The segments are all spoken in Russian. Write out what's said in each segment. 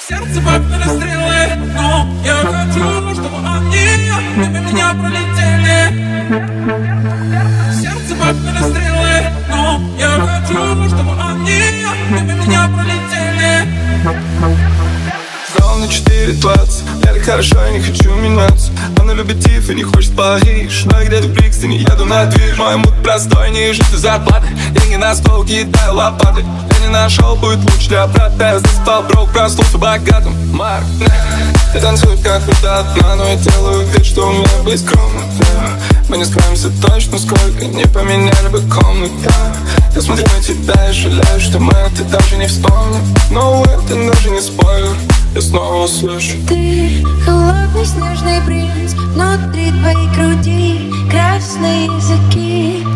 Сердце бабкины стрелы, но я хочу, чтобы они мимо меня пролетели. Сердце бабкины стрелы, но я хочу, чтобы они мимо меня пролетели. Ровно 4:20, мне так хорошо, я не хочу меняться. Она любит Тиф и не хочет в Париж, но я где-то в Брикстоне еду на движ. Мой мут простой, не жить зарплаты, деньги на стол, кидаю лопаты. Я не нашел, будет лучше для брата. Я заспал, брок, проснулся богатым. Марк, я танцую как будто одна, но я делаю вид, что у меня быть скромно. Мы не справимся точно, сколько не поменяли бы комнат. Я смотрю на тебя и жалею, что мы ты даже не вспомнил. Но это даже не спойлер, я снова услышу. Ты холодный снежный принц, внутри твоей груди красные языки.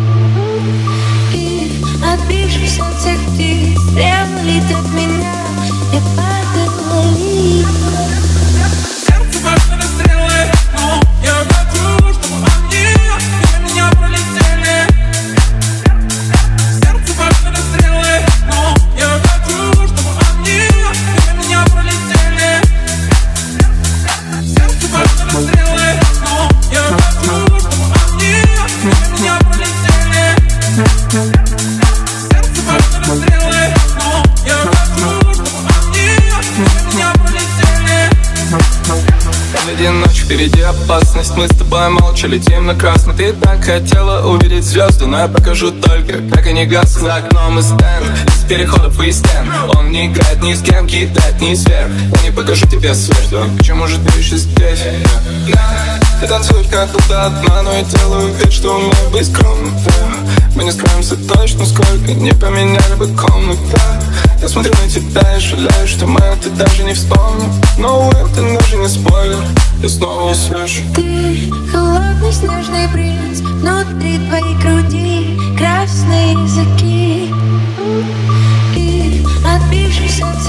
И отбившись от всех птиц, прямо летят меня, я падаю вниз. Сердце бабкины стрелы, но я хочу, чтобы они мимо меня пролетели. Сердце бабкины стрелы, но я хочу, чтобы они мимо меня пролетели. Сердце бабкины стрелы, но я хочу, чтобы они мимо меня пролетели. Сердце бабкины стрелы, но я хочу, чтобы они мимо меня пролетели. Впереди ночь, впереди опасность. Мы с тобой молча летим на красный. Ты так хотела увидеть звезды, но я покажу только, как они гаснут. За окном и стенд, из переходов и стен. Он не играет ни с кем, кидает ни сверх. Я не покажу тебе свет, почему же ты еще здесь? Ты танцуешь как будто одна, но я делаю вид, что у меня быть скромным. Мы не справимся точно, сколько не поменяли бы комнат. Я смотрю на тебя и жалею, что мы это даже не вспомнил. Но это даже не спойлер, я снова услышу. Ты холодный снежный принц, внутри твоей груди красные языки. И отбившись от